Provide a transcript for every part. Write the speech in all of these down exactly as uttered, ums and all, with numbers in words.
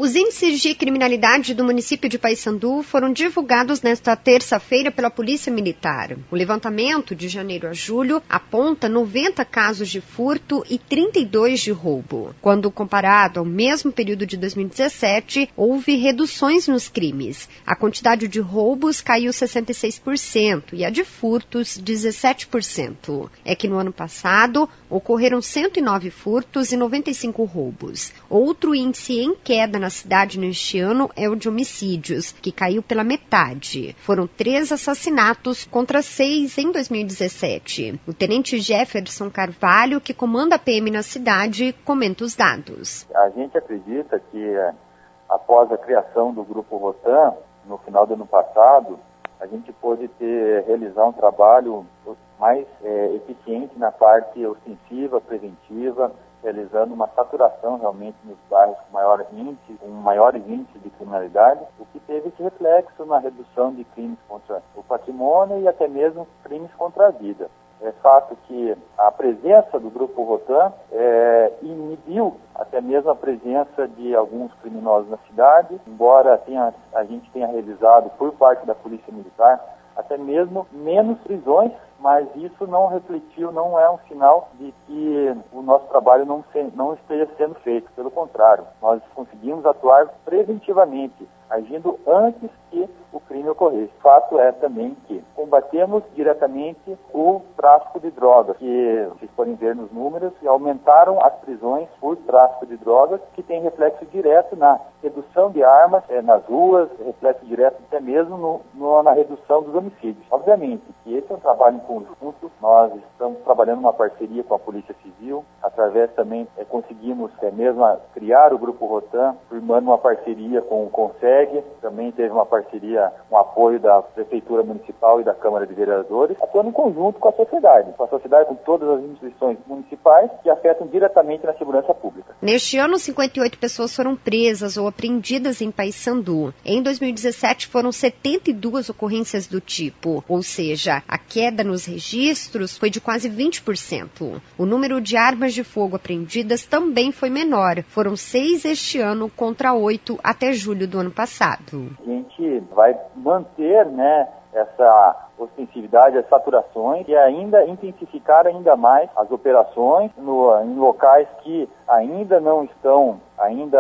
Os índices de criminalidade do município de Paysandu foram divulgados nesta terça-feira pela Polícia Militar. O levantamento de janeiro a julho aponta noventa casos de furto e trinta e dois de roubo. Quando comparado ao mesmo período de dois mil e dezessete, houve reduções nos crimes. A quantidade de roubos caiu sessenta e seis por cento e a de furtos dezessete por cento. É que no ano passado ocorreram cento e nove furtos e noventa e cinco roubos. Outro índice em queda na cidade neste ano é o de homicídios, que caiu pela metade. Foram três assassinatos contra seis em dois mil e dezessete. O tenente Jefferson Carvalho, que comanda a P M na cidade, comenta os dados. A gente acredita que após a criação do Grupo Rotan, no final do ano passado, a gente pôde ter, realizar um trabalho mais é, eficiente na parte ostensiva, preventiva, realizando uma saturação realmente nos bairros com maiores índices, com maiores índices de criminalidade, o que teve esse reflexo na redução de crimes contra o patrimônio e até mesmo crimes contra a vida. É fato que a presença do Grupo Rotan é, inibiu até mesmo a presença de alguns criminosos na cidade, embora tenha, a gente tenha realizado por parte da Polícia Militar até mesmo menos prisões, mas isso não refletiu, não é um sinal de que o nosso trabalho não, se, não esteja sendo feito. Pelo contrário, nós conseguimos atuar preventivamente, agindo antes que o crime ocorresse. Fato é também que combatemos diretamente o tráfico de drogas, que vocês podem ver nos números, e aumentaram as prisões por tráfico de drogas, que tem reflexo direto na redução de armas é, nas ruas, reflexo direto até mesmo no, no, na redução dos homicídios. Obviamente que esse é um trabalho em conjunto, nós estamos trabalhando uma parceria com a Polícia Civil, através também é, conseguimos é, mesmo criar o Grupo Rotan, firmando uma parceria com o CONSEG, também teve uma parceria, um apoio da Prefeitura Municipal e da Câmara de Vereadores, atuando em conjunto com a sociedade, com a sociedade, com todas as instituições municipais que afetam diretamente na segurança pública. Neste ano, cinquenta e oito pessoas foram presas ou apreendidas em Paysandu. Em dois mil e dezessete, foram setenta e duas ocorrências do tipo, ou seja, a queda nos registros foi de quase vinte por cento. O número de armas de fogo apreendidas também foi menor. Foram seis este ano contra oito até julho do ano passado. A gente vai manter, né, essa ostensividade, as saturações e ainda intensificar ainda mais as operações no, em locais que ainda não estão, ainda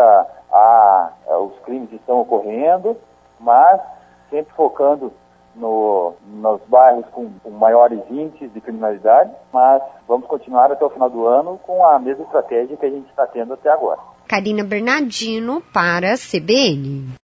há, os crimes estão ocorrendo, mas sempre focando no, nos bairros com, com maiores índices de criminalidade, mas vamos continuar até o final do ano com a mesma estratégia que a gente está tendo até agora. Karina Bernardino para a C B N.